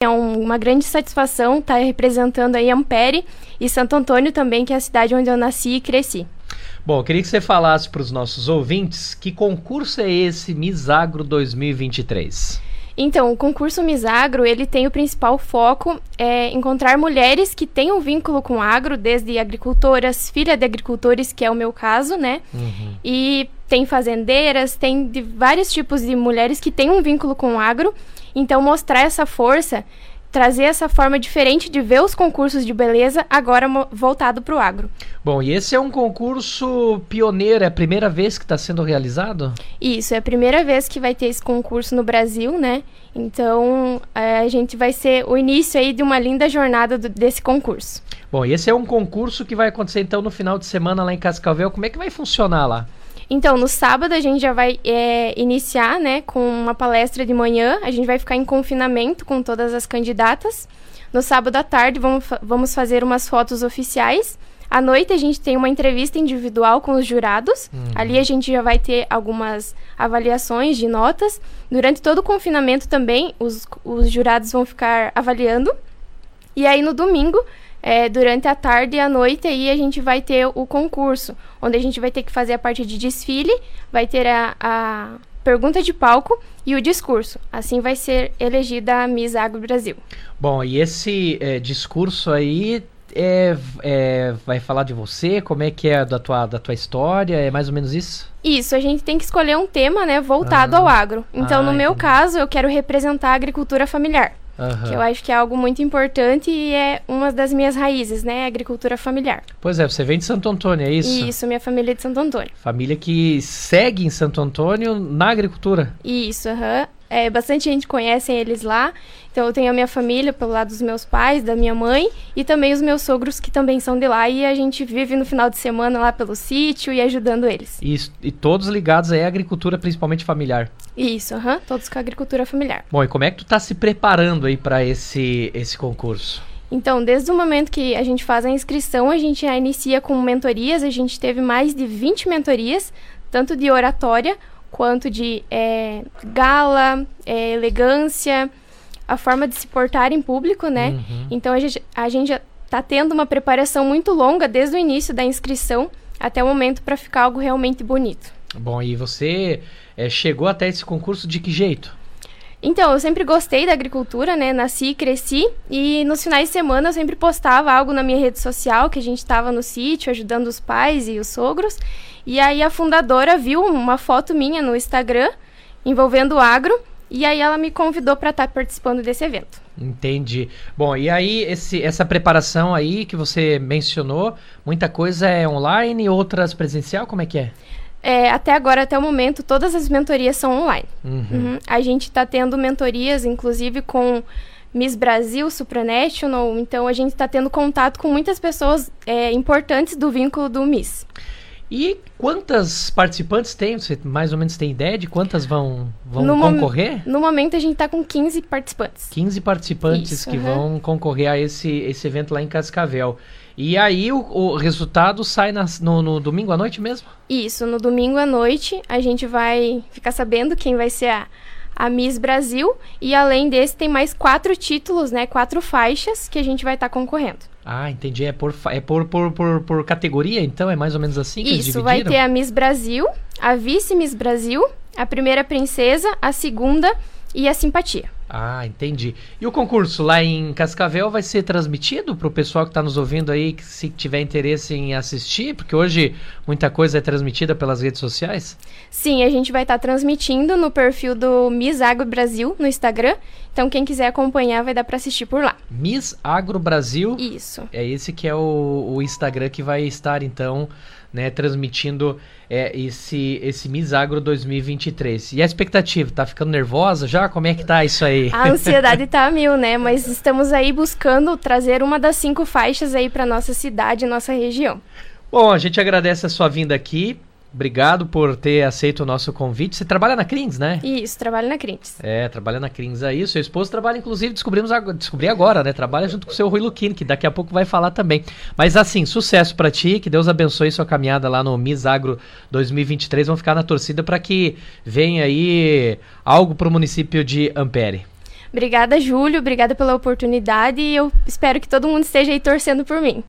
uma grande satisfação estar representando aí Ampere e Santo Antônio também, que é a cidade onde eu nasci e cresci. Bom, eu queria que você falasse para os nossos ouvintes que concurso é esse Miss Agro 2023? Então, o concurso Miss Agro, ele tem o principal foco encontrar mulheres que têm um vínculo com o agro, desde agricultoras, filha de agricultores, que é o meu caso, né? Uhum. E tem fazendeiras, tem de vários tipos de mulheres que têm um vínculo com o agro. Então, mostrar essa força, trazer essa forma diferente de ver os concursos de beleza, agora voltado para o agro. Bom, e esse é um concurso pioneiro, é a primeira vez que está sendo realizado? Isso, é a primeira vez que vai ter esse concurso no Brasil, né? Então, a gente vai ser o início aí de uma linda jornada desse concurso. Bom, e esse é um concurso que vai acontecer então no final de semana lá em Cascavel. Como é que vai funcionar lá? Então, no sábado a gente já vai iniciar, né, com uma palestra de manhã. A gente vai ficar em confinamento com todas as candidatas. No sábado à tarde vamos fazer umas fotos oficiais. À noite a gente tem uma entrevista individual com os jurados. Uhum. Ali a gente já vai ter algumas avaliações de notas. Durante todo o confinamento também os jurados vão ficar avaliando. E aí no domingo, durante a tarde e a noite, aí a gente vai ter o concurso, onde a gente vai ter que fazer a parte de desfile, vai ter a pergunta de palco e o discurso. Assim vai ser elegida a Miss Agro Brasil. Bom, e esse discurso aí vai falar de você? Como é que é da tua história? É mais ou menos isso? Isso, a gente tem que escolher um tema, né, voltado ao agro. Então, no meu caso, eu quero representar a agricultura familiar. Uhum. Que eu acho que é algo muito importante e é uma das minhas raízes, né? A agricultura familiar. Pois é, você vem de Santo Antônio, é isso? Isso, minha família é de Santo Antônio. Família que segue em Santo Antônio na agricultura. Isso, aham. Bastante gente conhece eles lá. Então eu tenho a minha família pelo lado dos meus pais, da minha mãe e também os meus sogros que também são de lá e a gente vive no final de semana lá pelo sítio e ajudando eles. Isso, e todos ligados aí à agricultura, principalmente familiar. Isso, todos com a agricultura familiar. Bom, e como é que tu tá se preparando aí para esse concurso? Então, desde o momento que a gente faz a inscrição, a gente já inicia com mentorias. A gente teve mais de 20 mentorias, tanto de oratória quanto de gala, elegância, a forma de se portar em público, né? Uhum. Então, a gente já está tendo uma preparação muito longa desde o início da inscrição até o momento para ficar algo realmente bonito. Bom, e você chegou até esse concurso de que jeito? Então, eu sempre gostei da agricultura, né? Nasci e cresci. E nos finais de semana eu sempre postava algo na minha rede social, que a gente estava no sítio ajudando os pais e os sogros. E aí a fundadora viu uma foto minha no Instagram envolvendo o agro. E aí ela me convidou para estar participando desse evento. Entendi. Bom, e aí essa preparação aí que você mencionou, muita coisa é online, outras presencial, como é que é? Até agora, até o momento, todas as mentorias são online. Uhum. A gente está tendo mentorias, inclusive, com Miss Brasil, Supranational. Então, a gente está tendo contato com muitas pessoas importantes do vínculo do Miss. E quantas participantes tem? Você mais ou menos tem ideia de quantas vão concorrer? No momento, a gente está com 15 participantes. 15 participantes. Isso, que vão concorrer a esse evento lá em Cascavel. E aí o resultado sai no domingo à noite mesmo? Isso, no domingo à noite a gente vai ficar sabendo quem vai ser a Miss Brasil. E além desse tem mais 4 títulos, né? 4 faixas que a gente vai estar concorrendo. Ah, entendi. É por categoria, então? É mais ou menos assim que eles dividiram? Isso, vai ter a Miss Brasil, a Vice-Miss Brasil, a Primeira Princesa, a Segunda e a Simpatia. Ah, entendi. E o concurso lá em Cascavel vai ser transmitido para o pessoal que está nos ouvindo aí, que se tiver interesse em assistir? Porque hoje muita coisa é transmitida pelas redes sociais? Sim, a gente vai estar transmitindo no perfil do Miss Agro Brasil no Instagram. Então, quem quiser acompanhar vai dar para assistir por lá. Miss Agro Brasil? Isso. É esse que é o Instagram que vai estar, então, né, transmitindo esse Miss Agro 2023. E a expectativa? Tá ficando nervosa já? Como é que tá isso aí? A ansiedade tá a mil, né? Mas estamos aí buscando trazer uma das 5 faixas aí para nossa cidade, nossa região. Bom, a gente agradece a sua vinda aqui. Obrigado por ter aceito o nosso convite. Você trabalha na Crins, né? Isso, trabalho na Crins. Trabalha na Crins aí. Seu esposo trabalha, inclusive, descobri agora, né? Trabalha junto com o seu Rui Luquini, que daqui a pouco vai falar também. Mas assim, sucesso pra ti, que Deus abençoe sua caminhada lá no Miss Agro 2023. Vamos ficar na torcida para que venha aí algo pro município de Ampere. Obrigada, Júlio. Obrigada pela oportunidade e eu espero que todo mundo esteja aí torcendo por mim.